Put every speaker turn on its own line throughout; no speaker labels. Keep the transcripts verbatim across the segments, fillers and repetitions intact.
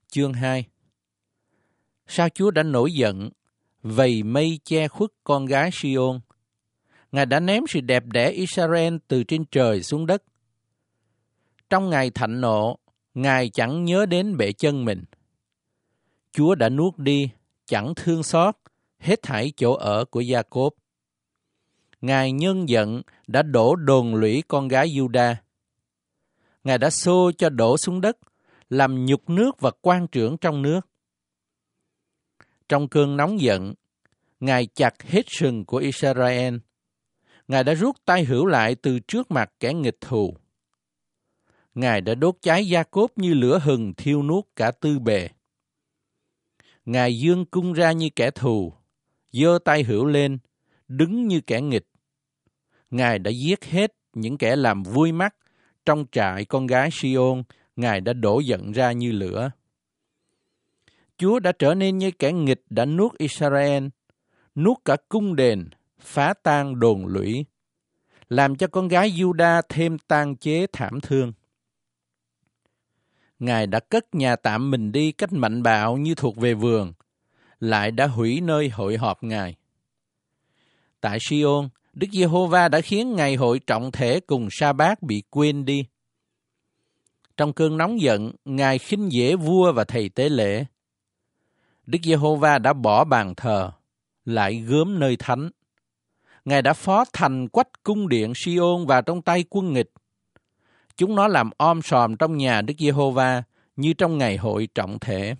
chương hai. Sao Chúa đã nổi giận, vầy mây che khuất con gái Si-ôn? Ngài đã ném sự đẹp đẽ Israel từ trên trời xuống đất. Trong ngày thạnh nộ, Ngài chẳng nhớ đến bệ chân mình. Chúa đã nuốt đi, chẳng thương xót, hết thảy chỗ ở của Gia-cốp. Ngài nhân giận đã đổ đồn lũy con gái Giu-đa. Ngài đã xô cho đổ xuống đất, làm nhục nước và quan trưởng trong nước. Trong cơn nóng giận, Ngài chặt hết sừng của Israel. Ngài đã rút tay hữu lại từ trước mặt kẻ nghịch thù. Ngài đã đốt cháy Gia-cốp như lửa hừng thiêu nuốt cả tư bề. Ngài giương cung ra như kẻ thù, giơ tay hữu lên, đứng như kẻ nghịch. Ngài đã giết hết những kẻ làm vui mắt trong trại con gái Si-ôn. Ngài đã đổ giận ra như lửa. Chúa đã trở nên như kẻ nghịch đã nuốt Israel, nuốt cả cung đền, phá tan đồn lũy, làm cho con gái Giu-đa thêm tang chế thảm thương. Ngài đã cất nhà tạm mình đi cách mạnh bạo như thuộc về vườn, lại đã hủy nơi hội họp Ngài. Tại Si-ôn, Đức Giê-hô-va đã khiến ngày hội trọng thể cùng sa-bát bị quên đi. Trong cơn nóng giận, Ngài khinh dễ vua và thầy tế lễ. Đức Giê-hô-va đã bỏ bàn thờ, lại gớm nơi thánh. Ngài đã phó thành quách cung điện Si-ôn vào trong tay quân nghịch. Chúng nó làm om sòm trong nhà Đức Giê-hô-va như trong ngày hội trọng thể.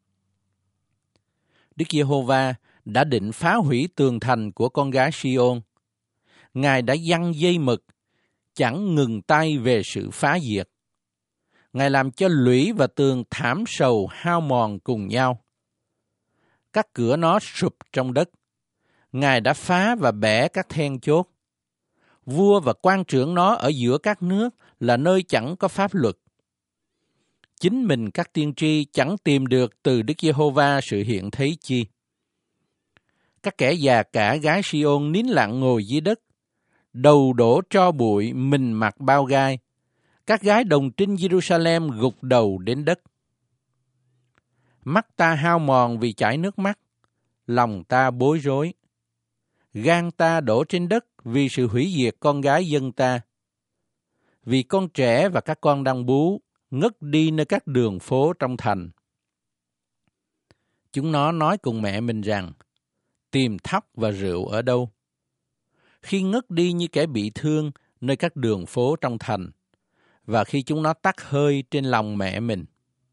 Đức Giê-hô-va đã định phá hủy tường thành của con gái Si-ôn. Ngài đã giăng dây mực, chẳng ngừng tay về sự phá diệt. Ngài làm cho lũy và tường thảm sầu hao mòn cùng nhau. Các cửa nó sụp trong đất. Ngài đã phá và bẻ các then chốt. Vua và quan trưởng nó ở giữa các nước là nơi chẳng có pháp luật. Chính mình các tiên tri chẳng tìm được từ Đức Giê-hô-va sự hiện thấy chi. Các kẻ già cả gái Si-ôn nín lặng ngồi dưới đất, đầu đổ tro bụi, mình mặc bao gai. Các gái đồng trinh Giê-ru-sa-lem gục đầu đến đất. Mắt ta hao mòn vì chảy nước mắt, lòng ta bối rối. Gan ta đổ trên đất vì sự hủy diệt con gái dân ta. Vì con trẻ và các con đang bú, ngất đi nơi các đường phố trong thành. Chúng nó nói cùng mẹ mình rằng, tìm thóc và rượu ở đâu? Khi ngất đi như kẻ bị thương nơi các đường phố trong thành, và khi chúng nó tắt hơi trên lòng mẹ mình.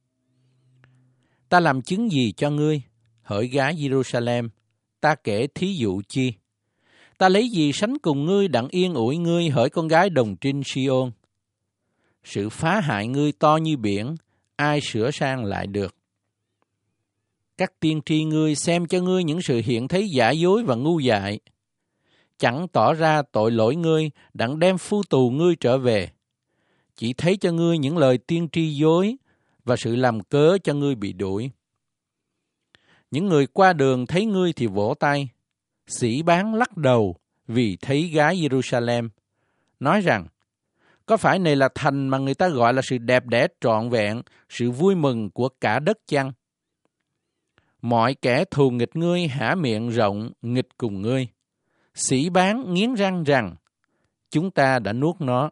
Ta làm chứng gì cho ngươi, hỡi gái Giê-ru-sa-lem, ta kể thí dụ chi? Ta lấy gì sánh cùng ngươi đặng yên ủi ngươi, hỡi con gái đồng trinh Si-ôn? Sự phá hại ngươi to như biển, ai sửa sang lại được? Các tiên tri ngươi xem cho ngươi những sự hiện thấy giả dối và ngu dại, chẳng tỏ ra tội lỗi ngươi đặng đem phu tù ngươi trở về, chỉ thấy cho ngươi những lời tiên tri dối và sự làm cớ cho ngươi bị đuổi. Những người qua đường thấy ngươi thì vỗ tay, sỉ bán lắc đầu vì thấy gái Giê-ru-sa-lem, nói rằng, có phải này là thành mà người ta gọi là sự đẹp đẽ trọn vẹn, sự vui mừng của cả đất chăng? Mọi kẻ thù nghịch ngươi há miệng rộng nghịch cùng ngươi, sỉ bán nghiến răng rằng, chúng ta đã nuốt nó.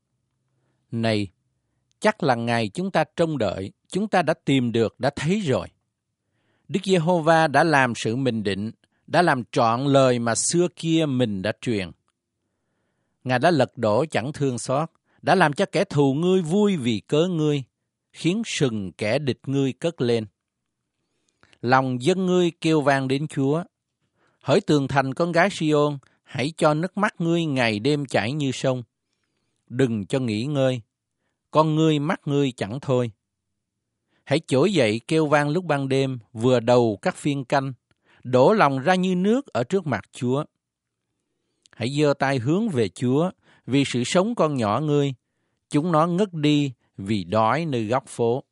Này, chắc là ngày chúng ta trông đợi, chúng ta đã tìm được, đã thấy rồi. Đức Giê-hô-va đã làm sự mình định, đã làm trọn lời mà xưa kia mình đã truyền. Ngài đã lật đổ chẳng thương xót, đã làm cho kẻ thù ngươi vui vì cớ ngươi, khiến sừng kẻ địch ngươi cất lên. Lòng dân ngươi kêu vang đến Chúa. Hỡi tường thành con gái Si-ôn, hãy cho nước mắt ngươi ngày đêm chảy như sông. Đừng cho nghỉ ngơi, con ngươi mắt ngươi chẳng thôi. Hãy trỗi dậy kêu vang lúc ban đêm, vừa đầu các phiên canh, đổ lòng ra như nước ở trước mặt Chúa. Hãy giơ tay hướng về Chúa, vì sự sống con nhỏ ngươi, chúng nó ngất đi vì đói nơi góc phố.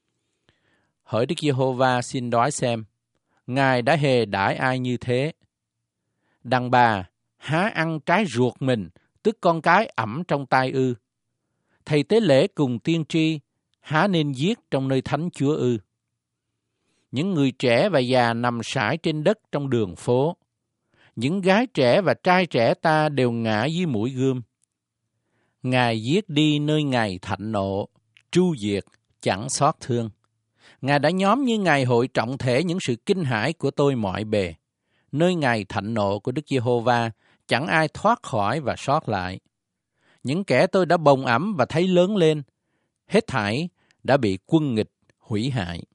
Hỡi Đức Giê-hô-va xin đói xem, Ngài đã hề đãi ai như thế? Đàn bà há ăn trái ruột mình, tức con cái ẵm trong tay ư? Thầy tế lễ cùng tiên tri há nên giết trong nơi thánh Chúa ư? Những người trẻ và già nằm sải trên đất trong đường phố. Những gái trẻ và trai trẻ ta đều ngã dưới mũi gươm. Ngài giết đi nơi Ngài thạnh nộ, tru diệt, chẳng xót thương. Ngài đã nhóm như Ngài hội trọng thể những sự kinh hãi của tôi mọi bề. Nơi Ngài thạnh nộ của Đức Giê-hô-va, chẳng ai thoát khỏi và sót lại. Những kẻ tôi đã bồng ẵm và thấy lớn lên, hết thảy đã bị quân nghịch hủy hại.